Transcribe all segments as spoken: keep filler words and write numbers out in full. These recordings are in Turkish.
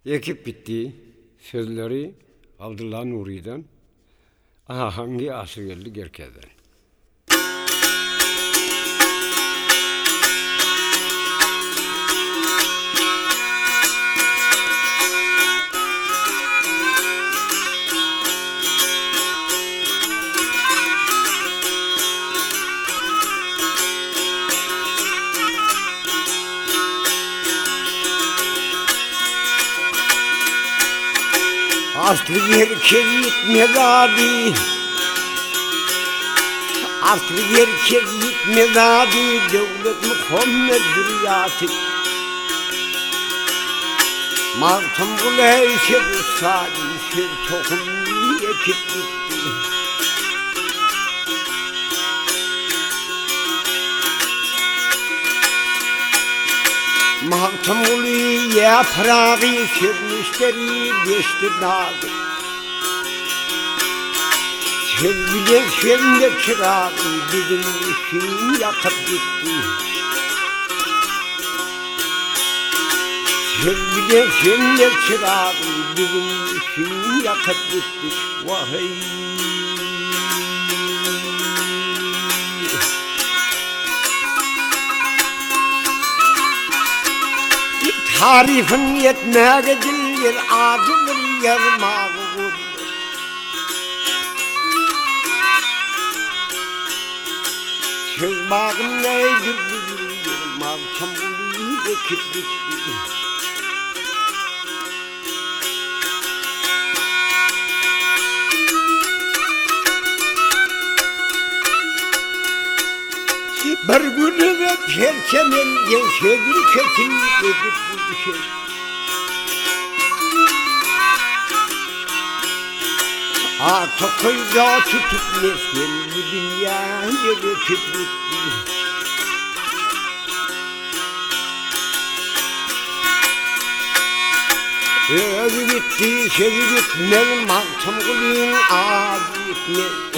Ekip bitti. Sözleri Abdullah Nuri'den. Aha hangi asır geldi Gerke'den. Aslı herkes gitmez abi, aslı herkes gitmez abi, devlet Muhammed Zürriyatı. Martım bu leyşe bu sadi, bir tohum ekip gitti. Martım yaprağı sürmüşleri geçti dağdı. Sevgili sende çırağı bizim işin yakıp gitti. Sevgili sende çırağı bizim işin yakıp gitti. Vay. Tarifin yetmeye dillir, ağzıdır yarmağı vurur. Söz bağım neydir bildir, markam buluyu ekip bitti. Bir günü de perçemen gençedir kesin edip bu şey. Artık kıyıda tutup neslen bu dünya gelip bitti. Öyle bitti, sevi bitmez, mantım kılın ağzı bitmez.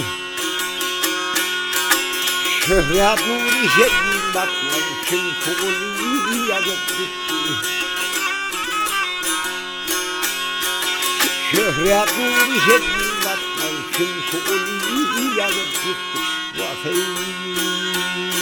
Şöhret nuri şedin batmaz, çünkü onu yazıp gitti. Şöhret nuri şedin batmaz, çünkü onu yazıp gitti. Vafey.